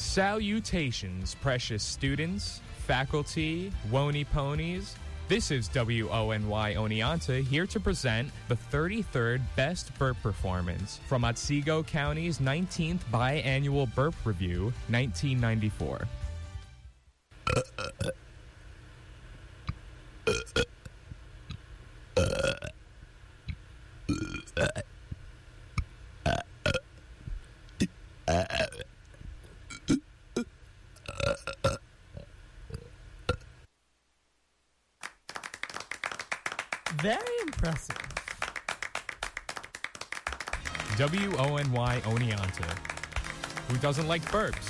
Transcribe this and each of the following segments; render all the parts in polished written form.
Salutations, precious students, faculty, Wony ponies. This is WONY Oneonta here to present the 33rd Best Burp Performance from Otsego County's 19th Biannual Burp Review, 1994. Very impressive. WONY Oneonta. Who doesn't like burps?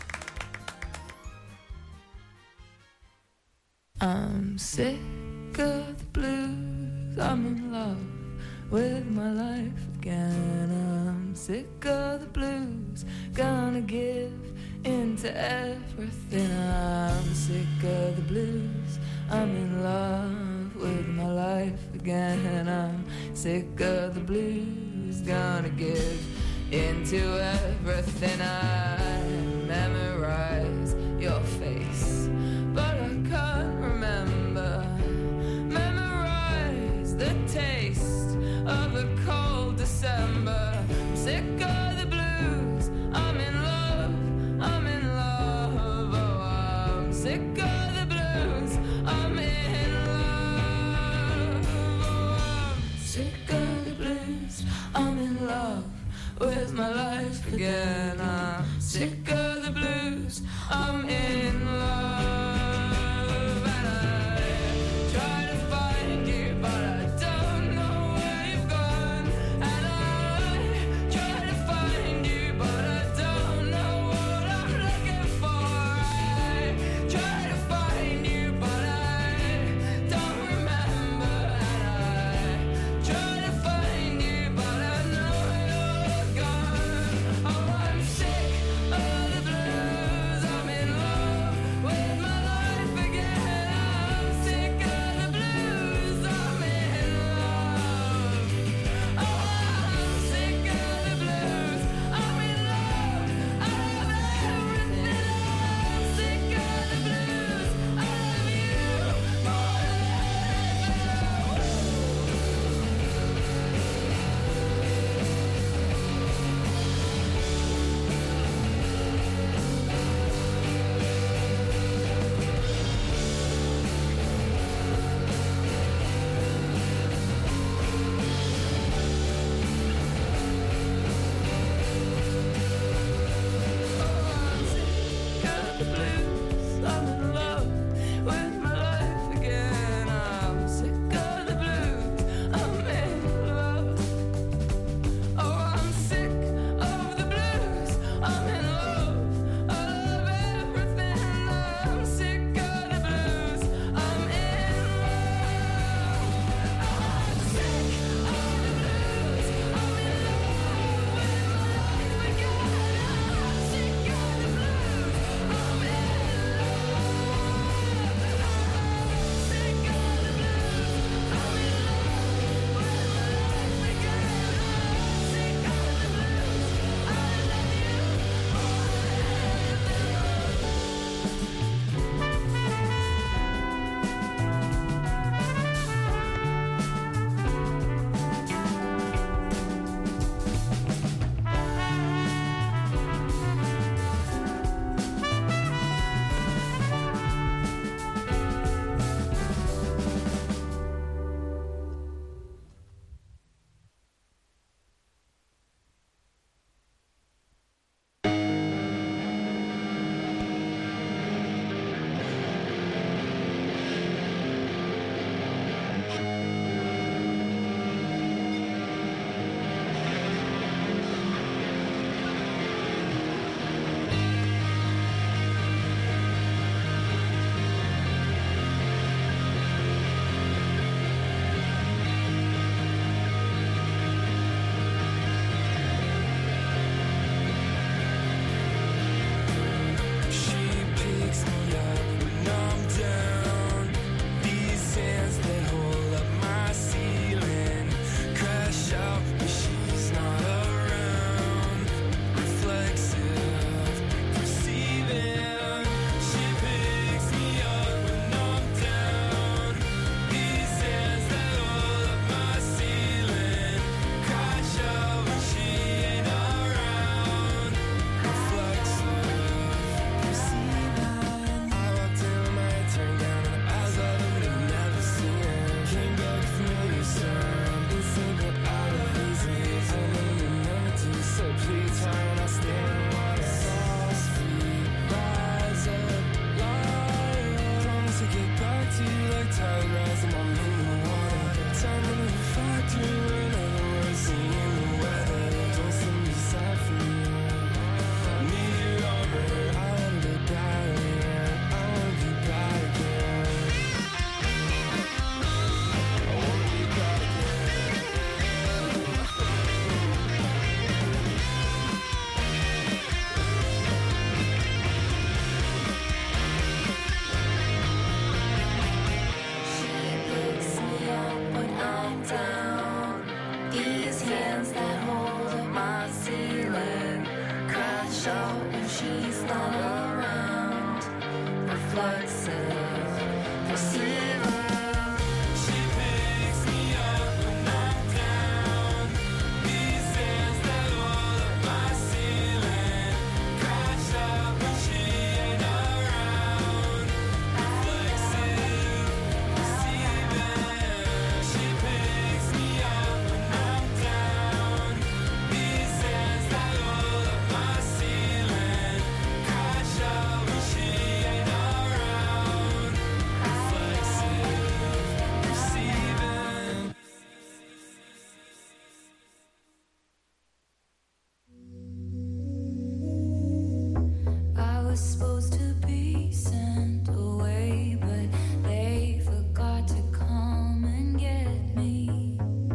I'm sick of the blues. I'm in love with my life again. I'm sick of the blues. Gonna give into everything. I'm sick of the blues. I'm in love with my life again. I'm sick of the blues. Gonna give into everything. I memorize your face, but I can't remember. Memorize the taste of a cold December. I'm sick of the blues. I'm in love. I'm in love. Oh, I'm sick of the blues. I'm in love. Oh, I'm sick of the blues. I'm in love with my life again. I'm sick of the blues. I'm in love. And I try to find you, but I don't know where you've gone. And I try to find you, but I don't know what I'm looking for. I try to find you, but I don't remember. And I try to find you, but I know you're gone. Oh, I'm sick of the blues. I'm in love with my life again. I'm sick of the blues. I'm in love. Oh, I'm sick of the blues. I'm in love. I love everything. I'm sick of the blues. I love you more than I'm sick of the blues. I'm in love with my life again. I'm sick of the blues. I'm in love. Oh, I'm sick of the blues. I'm in love. I love everything. I'm sick of the blues. I'm in love. I'm sick of the blues. I'm in love with my life again. I'm sick of the blues. I'm in love. crash out when she's not around. Reflexive, perceiving. She picks me up when I'm down. These hands that hold up my ceiling. Crash out when she ain't around. Reflexive, perceiving. She picks me up when I'm down. These hands that hold up my ceiling. Crash out when she ain't around. Reflexive, perceiving. I was supposed to be sent away, but they forgot to come and get me.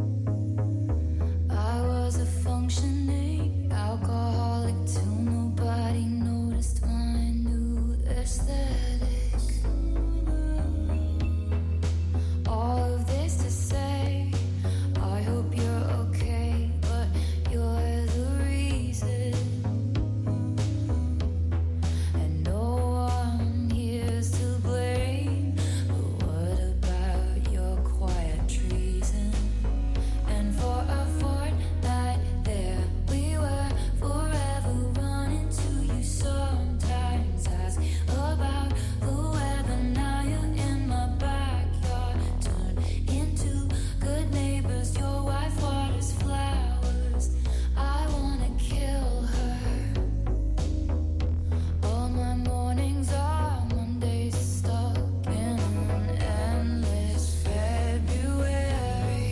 I was a functioning alcoholic till nobody noticed my new aesthetic. All of this to say, I hope you're okay, but you're the reason. And no one here's to blame. But what about your quiet treason? And for a fortnight there we were, forever running to you. Sometimes ask about the weather. Now you're in my backyard, turn into good neighbors. Your wife waters flowers. I wanna kill her. All my mornings are Mondays, stuck in an endless February.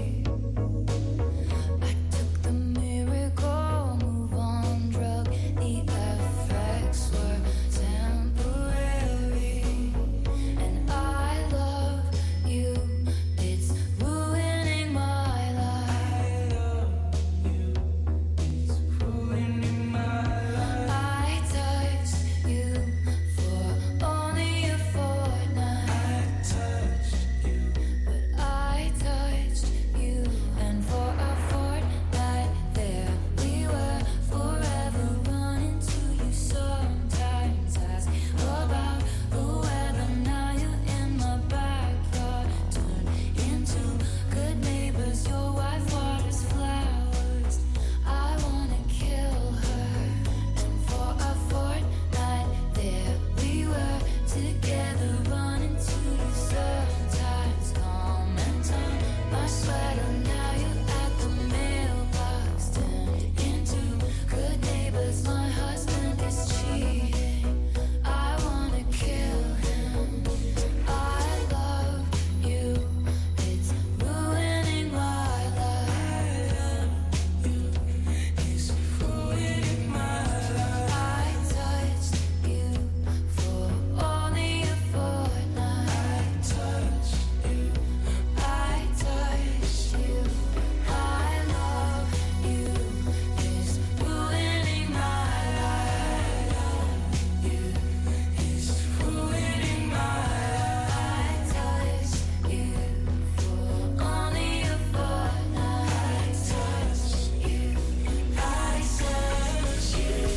I took the miracle move on drug. The effects were temporary. And I love you. It's ruining my life. It's ruining my life. I touched you for only a fortnight. I touched you, but I touched you, and for a fortnight there we were, forever running to you. Sometimes ask about the weather. Now you're in my backyard, turn into good neighbors. Your wife waters flowers. I wanna kill her. And for a fortnight there we were, together running to you. Sometimes calm and turn my sweater. Now you're at the mailbox, turned into good neighbors. My husband is cheating. I wanna kill him. I love you. It's ruining my life. It's ruining my life. I touched you for only a fortnight. I touched you. I touched you. I love you. It's ruining my life. It's ruining my life. I touched you for only a fortnight. I touched you. I touched you.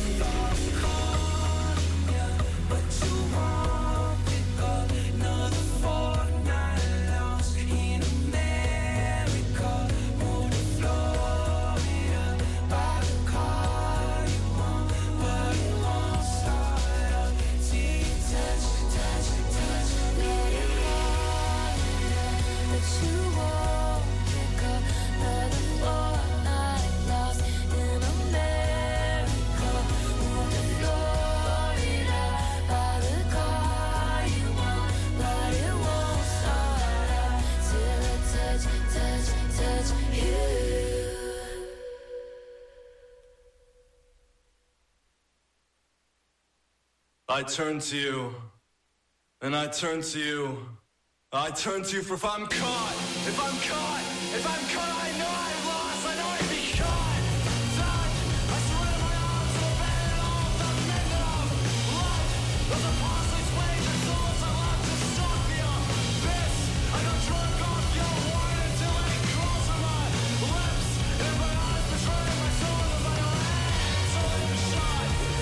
But you won't pick up another fortnight lost in America. Moved to Florida, buy the car you want, but it won't start up. See, touch, touch, touch, let it fall. But you won't pick up another fortnight lost in America. Moved to Florida, buy the car you want, but it won't start up till I touch, touch, touch you. I turn to you, and I turn to you. I turn to you for if I'm caught, if I'm caught, if I'm caught, I know I've lost, I know I'd be caught. Touch, I swear my arms will bend it off, the mend it off. Life, there's a parsley's wage, and souls I love to stop you. This, I got drunk off your wine until I close on my lips. And my eyes betray my soul, and my hands are shot.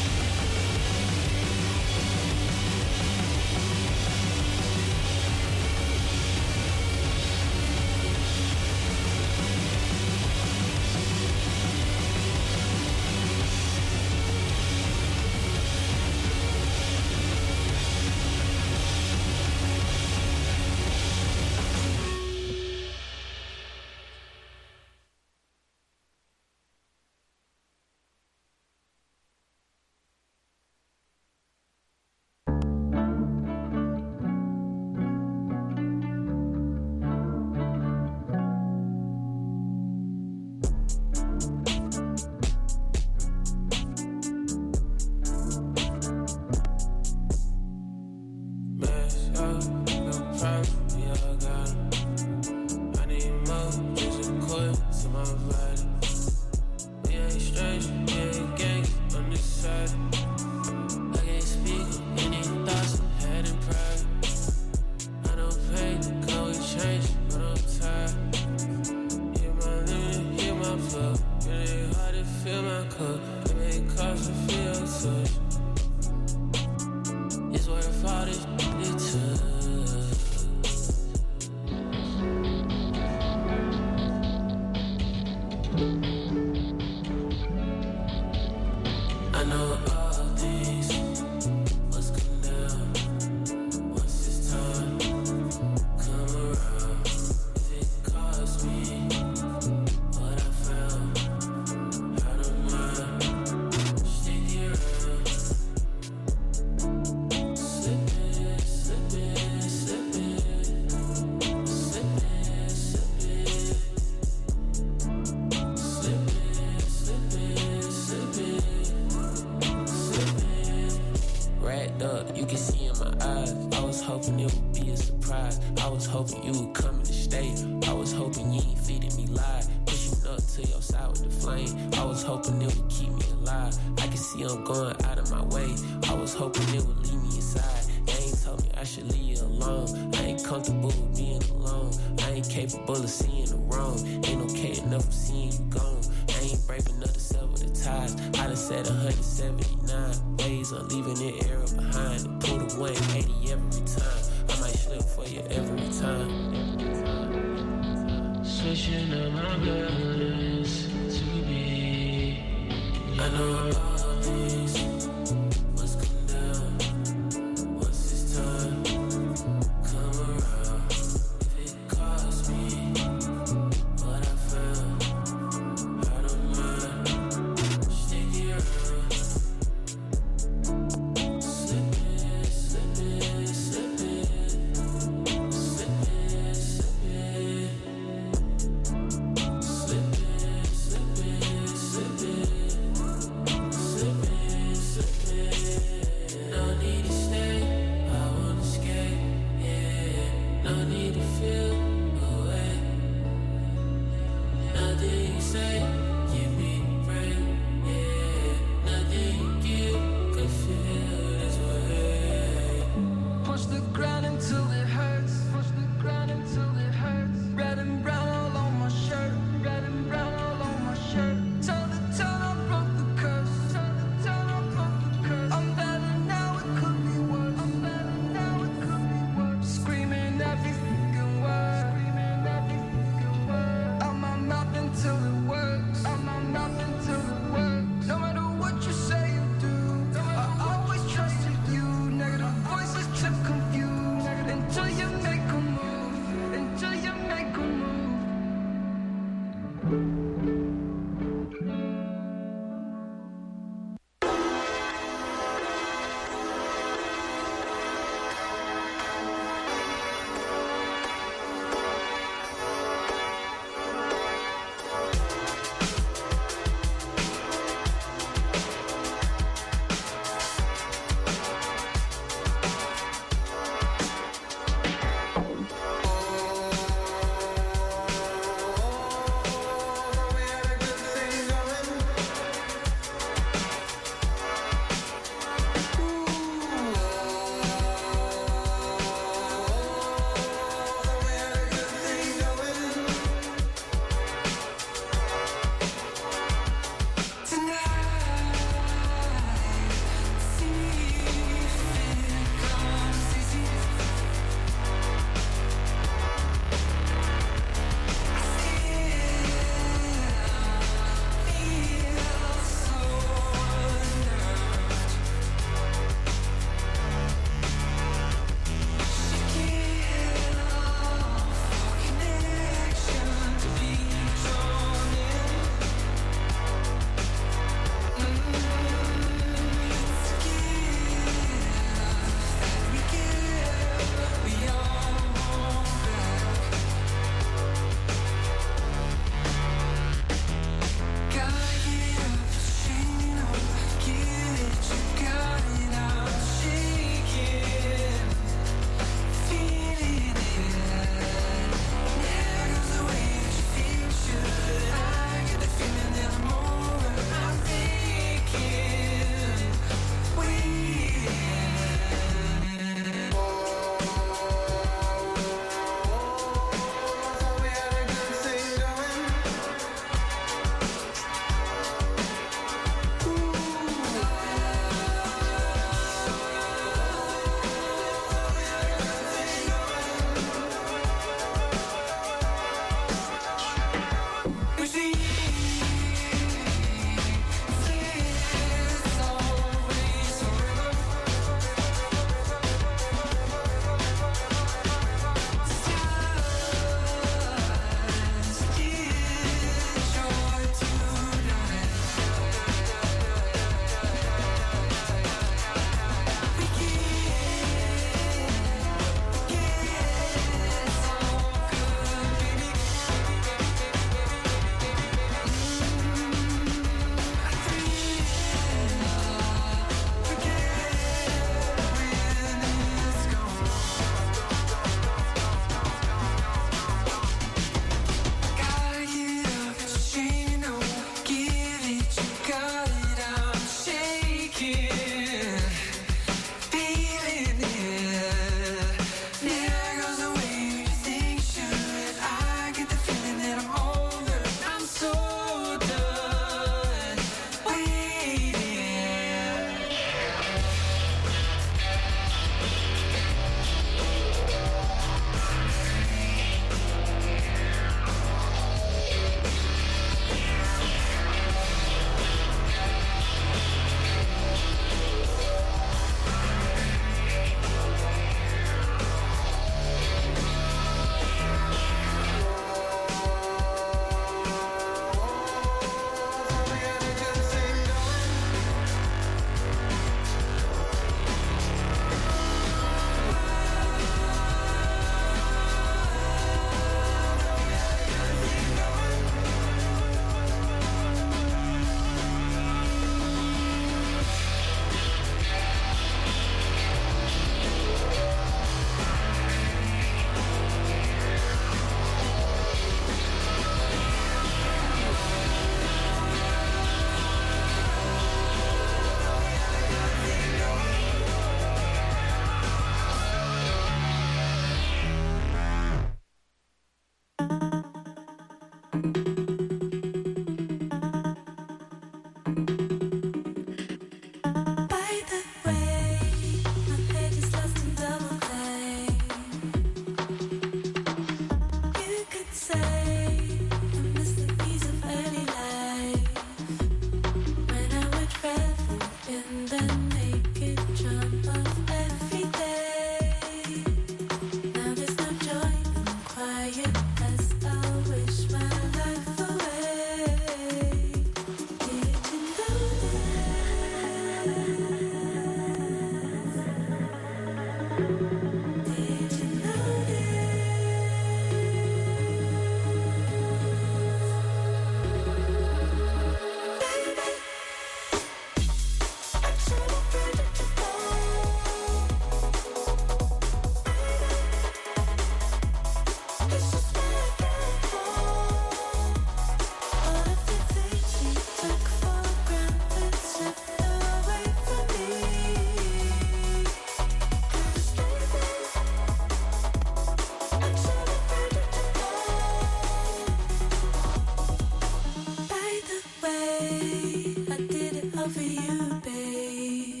over you, babe.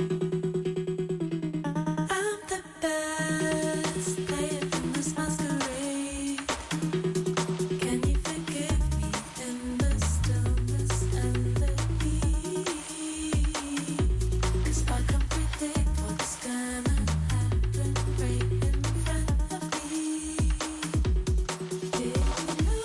I'm the best player in this masquerade. Can you forgive me in the stillness and the heat? 'Cause I can't predict what's gonna happen right in front of me. Did you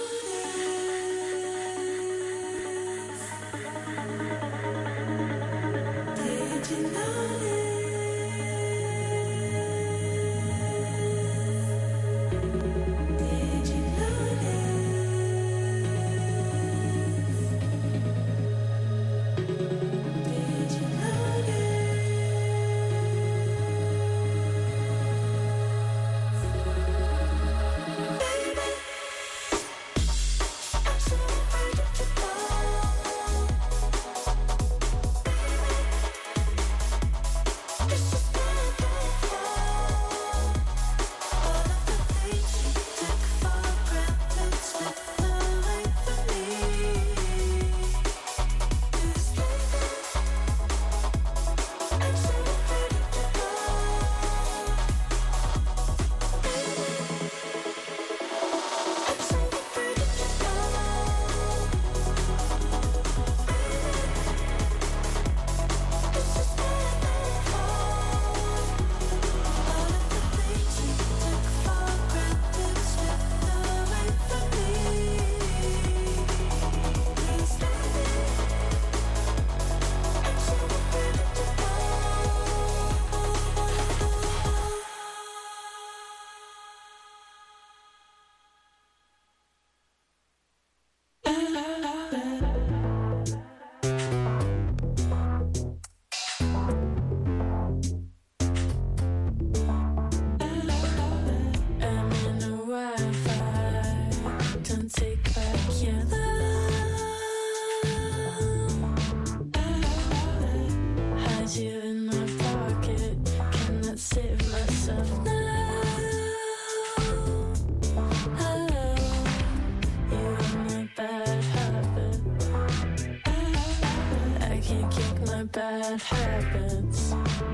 bad habits.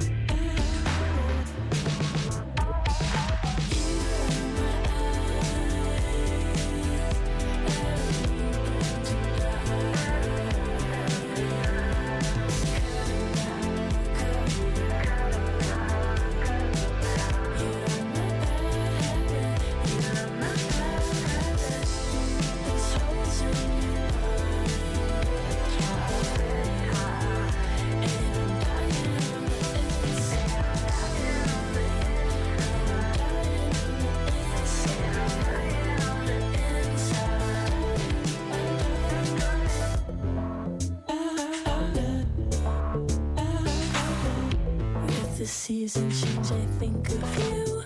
The season change, I think of you.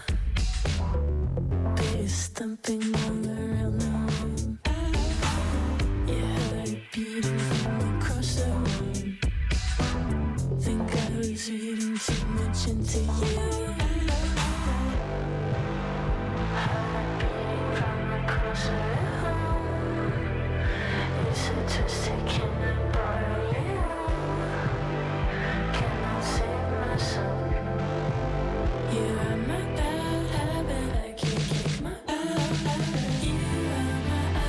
Bass thumping all around the room. Your heart beating from across the room. Think I was reading too much into you. Heart beating from across the room. You're so twisted, can I borrow you? Can I save myself? You are my bad habit, I can't kick my bad habit. You are my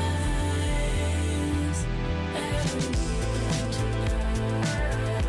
eyes, everything tonight.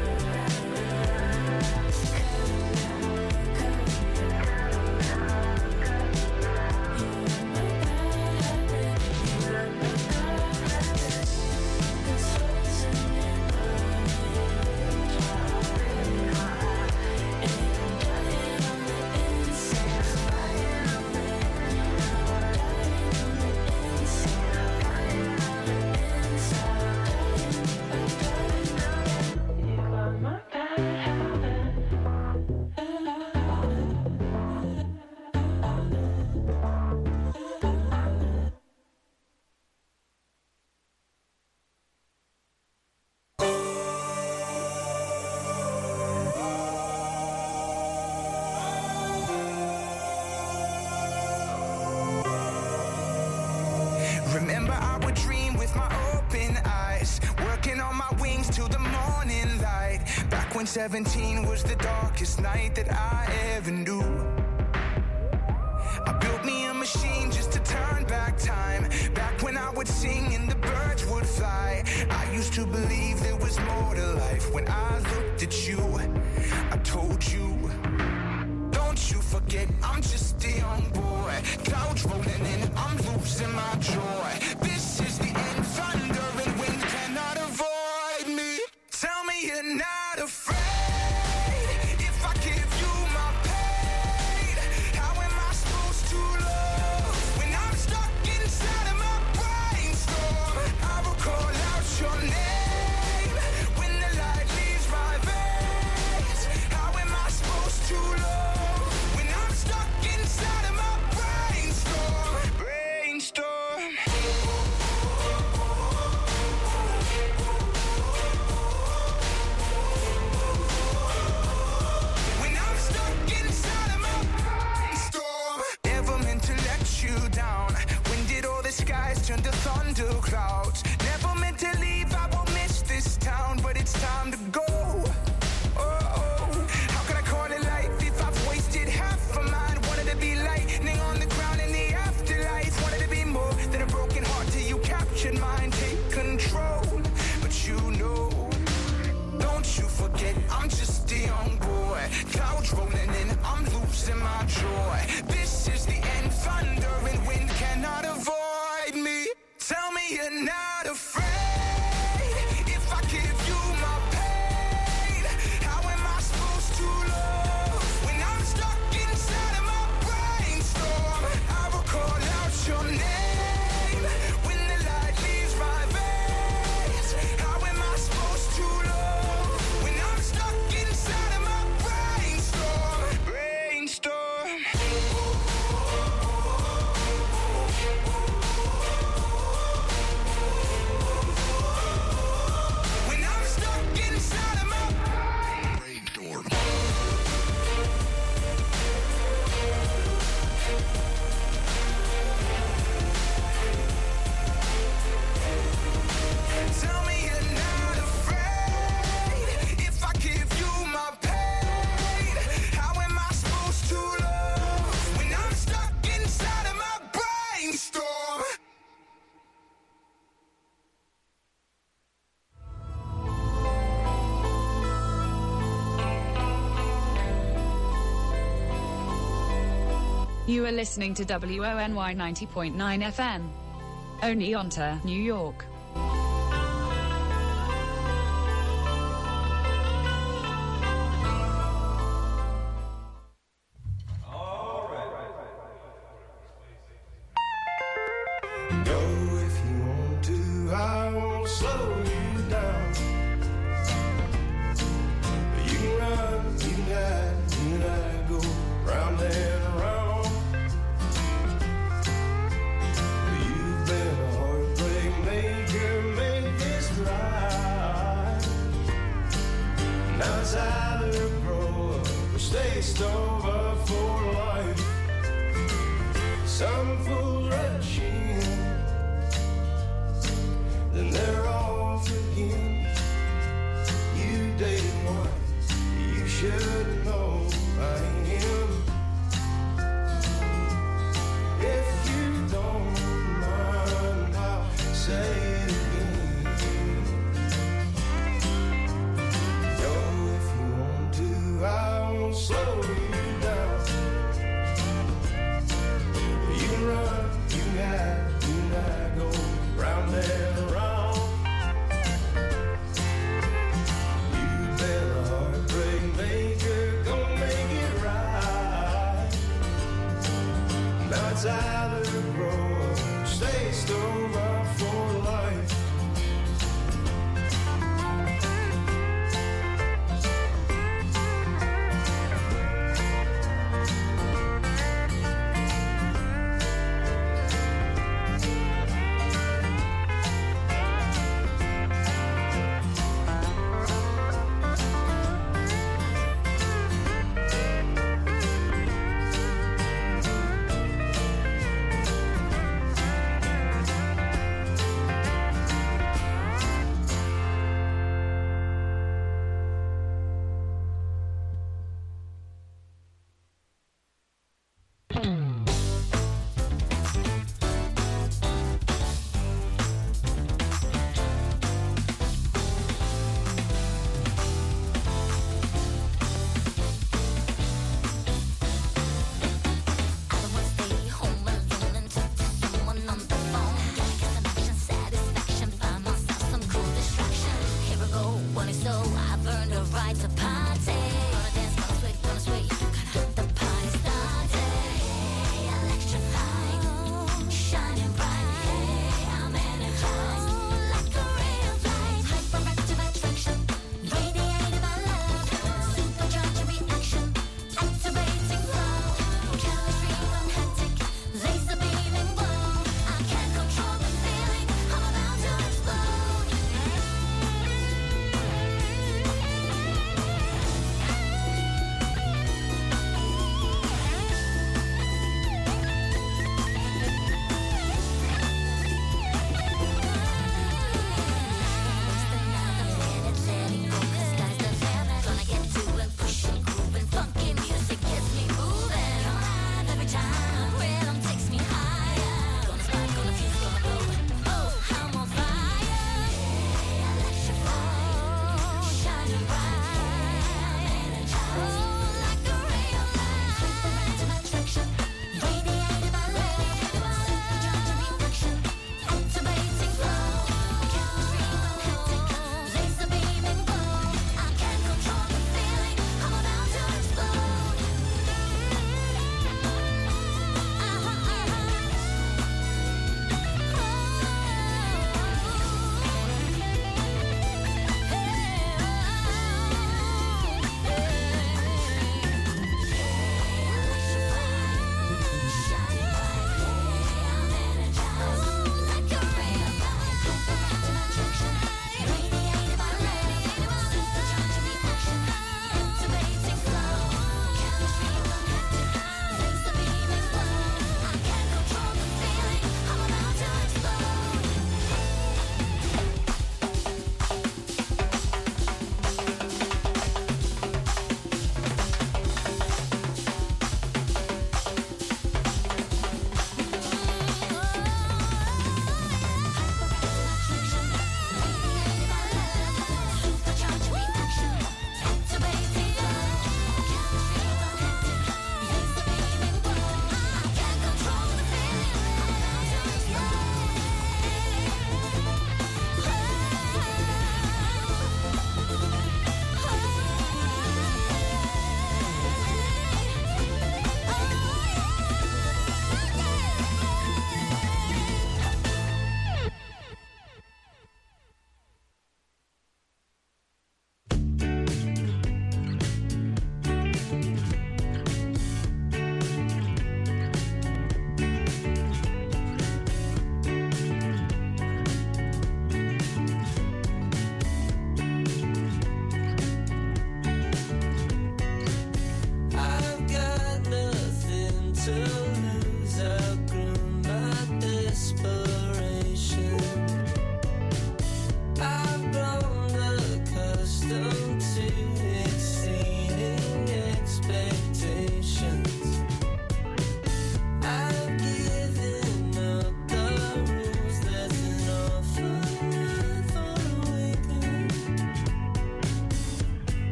Remember I would dream with my open eyes, working on my my wings till the morning light. Back when 17 was the darkest night that I ever knew. I built me a machine just to turn back time. Back when I would sing and the birds would fly. I used to believe there was more to life. When I looked at you, I told you, don't you forget, I'm just a young boy. Clouds rolling in, I'm losing my joy. This is the end, thunder and wind cannot avoid me. Tell me you're not afraid. If I give you my pain, how am I supposed to love when I'm stuck inside of my brainstorm? I will call out your name when the light leaves my veins. How am I supposed to love when I'm stuck inside of my brainstorm? Brainstorm. When I'm stuck inside of my brainstorm. Never meant to let you down. When did all the skies turn to thunder clouds? Never meant to leave, I will miss this town, but it's time to go. Oh, how could I call it life if I've wasted half of mine? Wanted to be lightning on the ground in the afterlife. Wanted to be more than a broken heart till you captured mine. Take control, but you know, don't you forget, I'm just a young boy. Clouds rolling in, I'm losing my joy. This is the end, thunder and wind cannot avoid me. Tell me you're not afraid. If I give you my pain, how am I supposed to love when I'm stuck inside of my brainstorm? I will call out your name when the light leaves my veins. How am I supposed to love when I'm stuck inside of my brainstorm? Brainstorm. When I'm stuck inside of my brainstorm. Tell me you're not afraid. If I give you my pain, how am I supposed to love when I'm stuck inside of my brainstorm? You are listening to WONY 90.9 FM. Oneonta, New York. Go if you want to, I won't slow you down. You can run, you can hide, you and I go round and around. You've been a heartbreak maker, make this right. Now it's either grow up or stay stove up for life. Some fools rush in, then they're off again. You dated one, you should know I am. If you don't mind, I'll say it again. Go if you want to, I won't slow you down. You can run, you can hide, you and I go round and around. You've been a heartbreak maker, gonna make it right. Now it's either grow up, stay stove up for life. Want it so I've earned a right to party. Gonna dance, gonna sway, get the party started. Hey, electrified, shining bright. Hey, I'm energized, like a ray of light. Hyperactive attraction, radiated by love. Supercharged reaction, activating flow. Chemistry gone hectic, laser beaming glow. I can't control the feeling, I'm about to explode.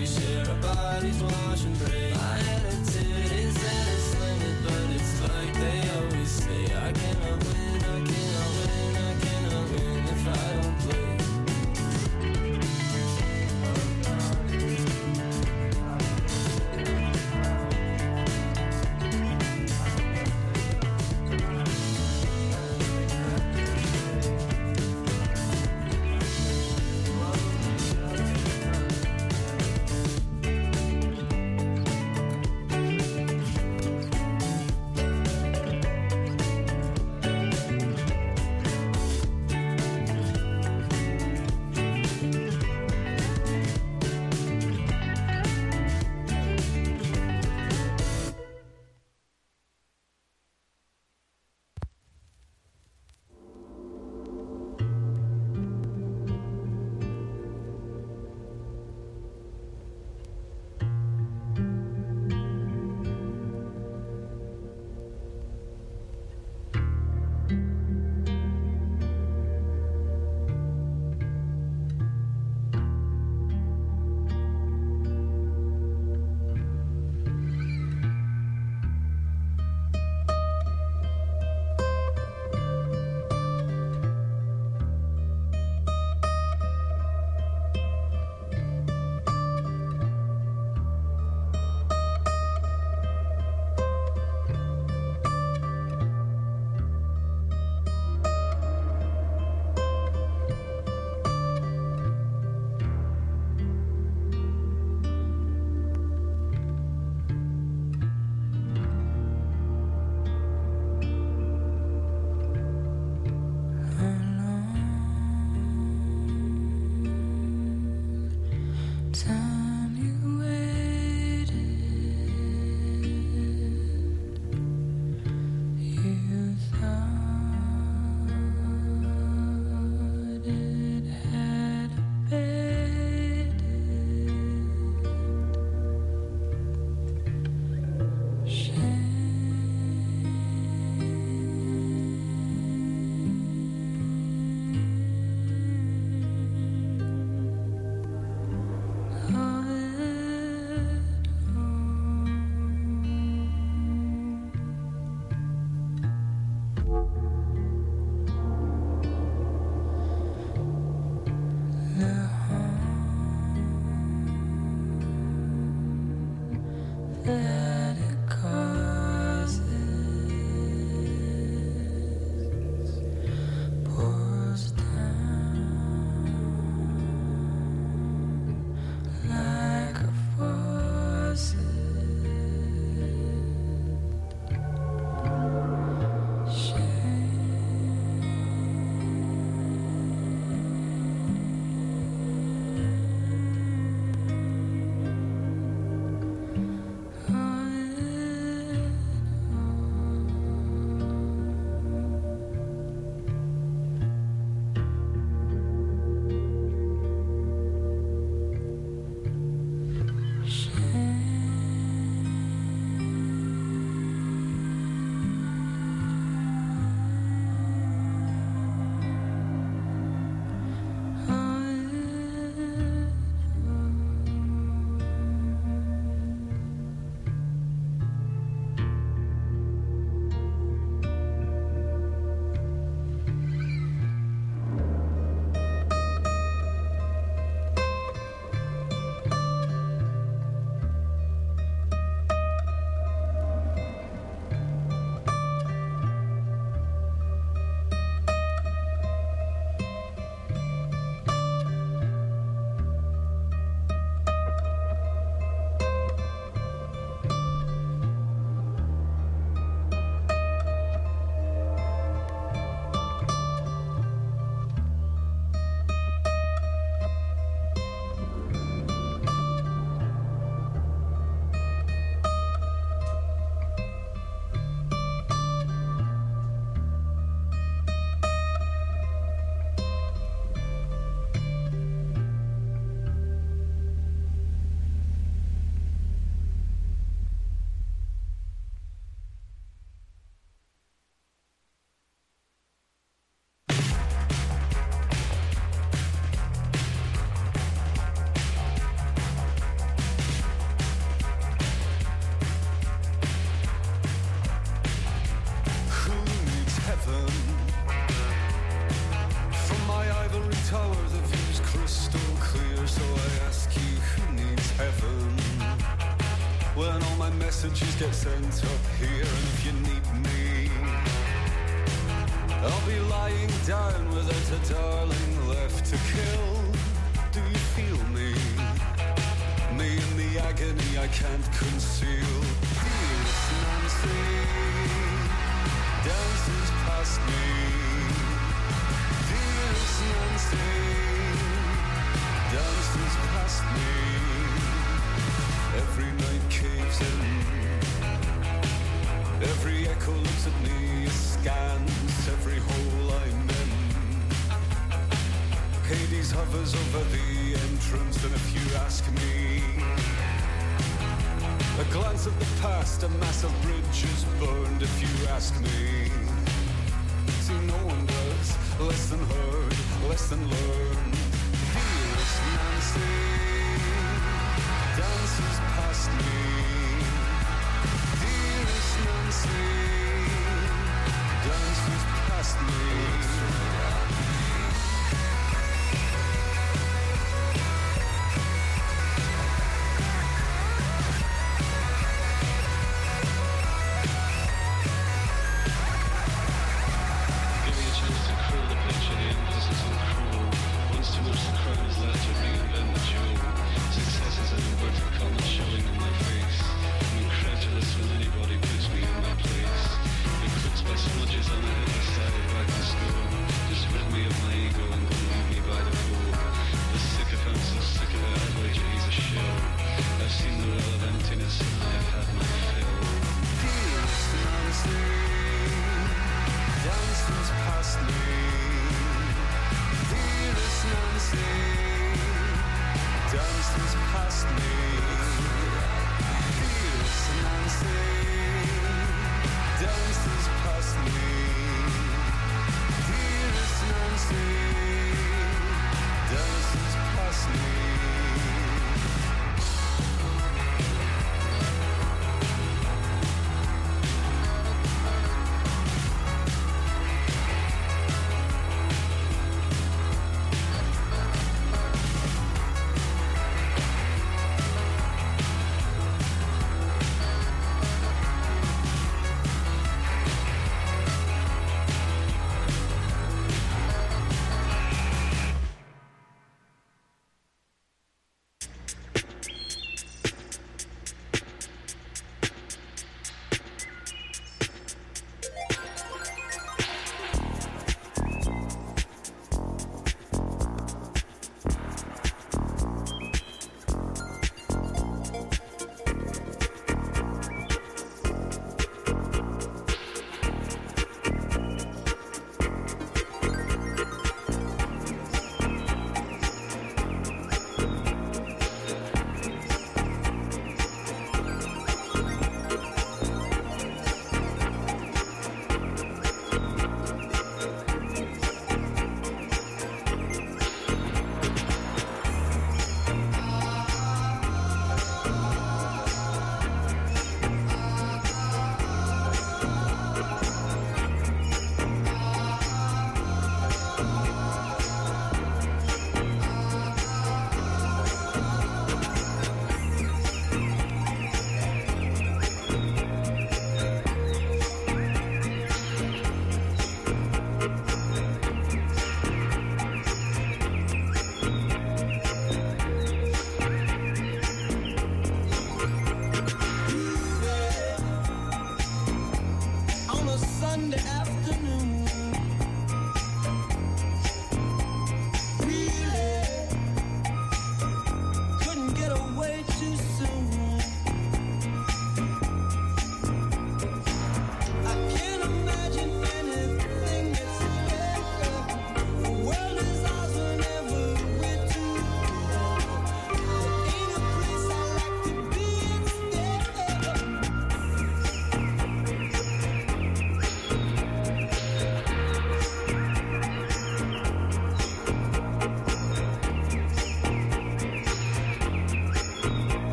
we share our bodies, wash and pray. My attitude is at its limit, but it's like they always say, I cannot win, I cannot win, I cannot win if I don't play. messages get sent up here, and if you need me, I'll be lying down without a darling left to kill. Do you feel me? Me in the agony I can't conceal. Dearest Nancy dances past me. Dearest Nancy dances past me. Every night caves in. Every echo looks at me, scans every hole I'm in. Hades hovers over the entrance, and if you ask me, a glance at the past, a massive bridge is burned. If you ask me, see, no one does less than heard, less than learned. Dearest Nancy dances past me. Dearest Nancy dances past me.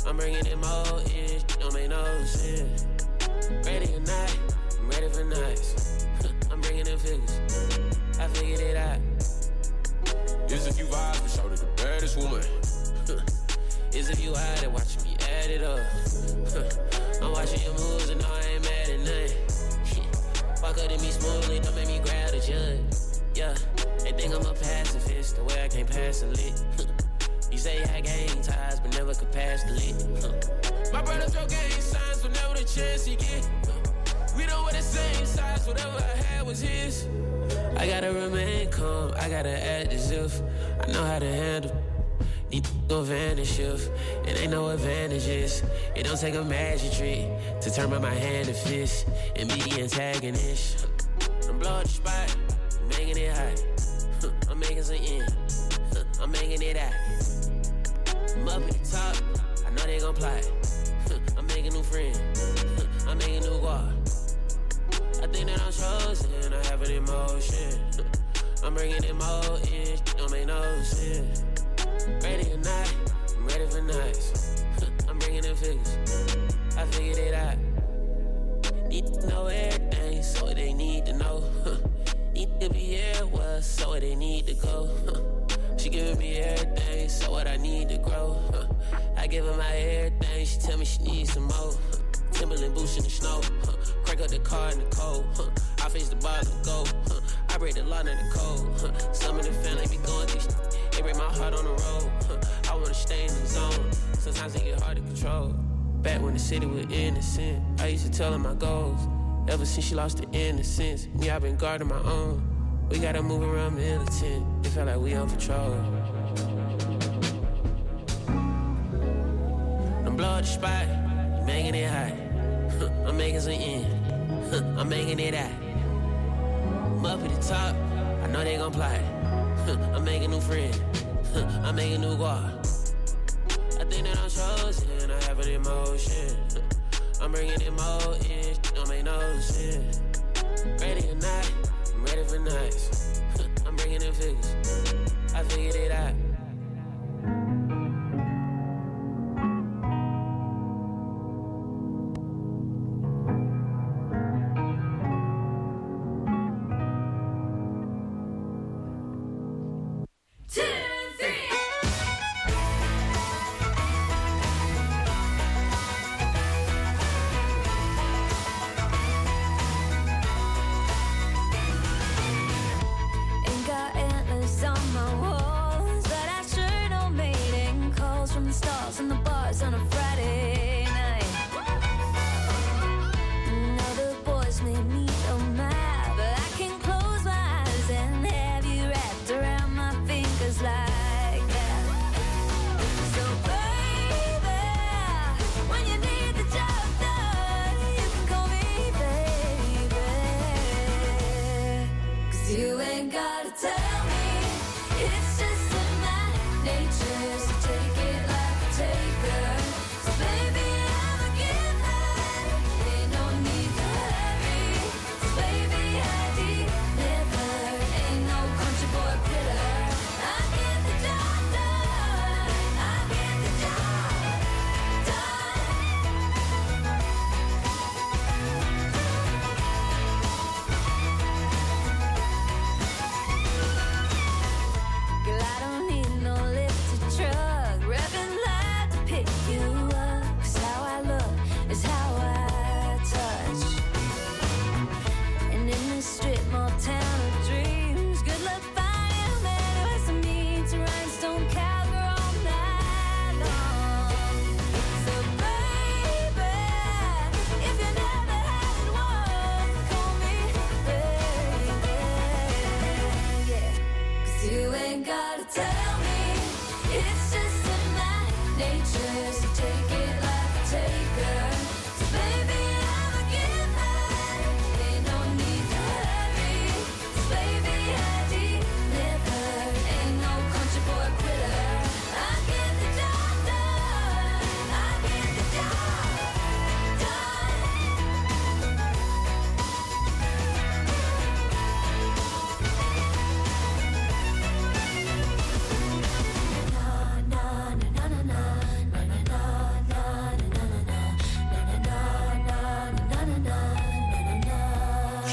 I'm bringing in more in, don't make no sense. Ready or not, I'm ready for nights. I'm bringing in figures, I figured it out. Is if you vibe, we showed her the baddest woman. Is if you out there watching me add it up. I'm watching your moves and no, I ain't mad at nothing. Walk up to me smoothly, don't make me grab the judge. Yeah, they think I'm a pacifist, the way I can't pass a lick. You say I gang ties, but never could pass the lick. My brother Joe gang signs whenever the chance he get. We don't wear the same size, whatever I had was his. I gotta remain calm, I gotta act as if I know how to handle. Need to vanish if it ain't no advantages. It don't take a magic trick to turn my hand to fist and be the antagonist. I'm blowing the spot, I'm making it hot. I'm making some end, I'm making it out. I'm up at the top, I know they gon' plot. I'm making new friends, I'm making new guard. I think that I'm chosen, I have an emotion. I'm bringing in more in, don't make no sense. Ready or not, I'm ready for nights. I'm bringing in figures, I figured it out. Need to know everything, so they need to know. Need to be here, well, so they need to go. She giving me everything, so what I need to grow. I give her my everything, she tell me she needs some more. Timberland boots in the snow, crank up the car in the cold. I face the bar and go. I break the law in the code. Some of the family be going through shit. They break my heart on the road. I wanna stay in the zone. Sometimes it get hard to control. Back when the city was innocent, I used to tell her my goals. Ever since she lost the innocence, me, I've been guarding my own. We gotta move around militant. It felt like we on patrol. I'm blowing the spot, making it hot. I'm making some end, I'm making it out. I'm up at the top, I know they gon' plot. I'm making new friends, I'm making new guard. I think that I'm chosen, I have an emotion. I'm bringing in more in, don't make no sense. Ready or not, I'm ready for nights. I'm bringing in figures, I figured it out.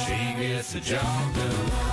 she gets the job done.